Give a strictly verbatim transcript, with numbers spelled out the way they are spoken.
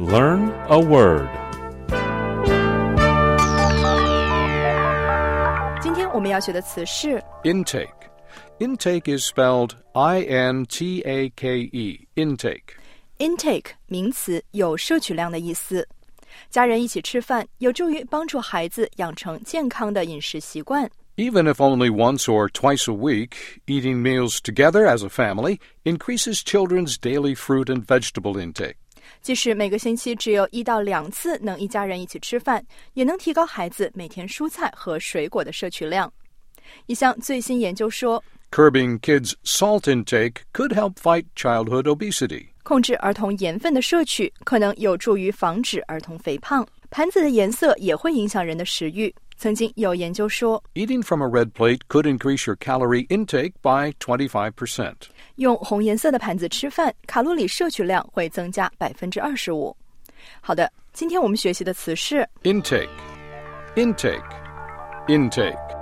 Learn a word. 今天我们要学的词是 Intake. Intake is spelled I N T A K E. Intake. intake 名词，有摄取量的意思。家人一起吃饭，有助于帮助孩子养成健康的饮食习惯。 Even if only once or twice a week, eating meals together as a family increases children's daily fruit and vegetable intake. 即使每个星期只有一到两次能一家人一起吃饭，也能提高孩子每天蔬菜和水果的摄取量。一项最新研究说， Curbing kids' salt intake could help fight childhood obesity. 控制儿童盐分的摄取可能有助于防止儿童肥胖。盘子的颜色也会影响人的食欲。曾经有研究说， Eating from a red plate could increase your calorie intake by twenty-five percent. 用红颜色的盘子吃饭，卡路里摄取量会增加 百分之二十五。 好的，今天我们学习的词是 Intake. Intake. Intake.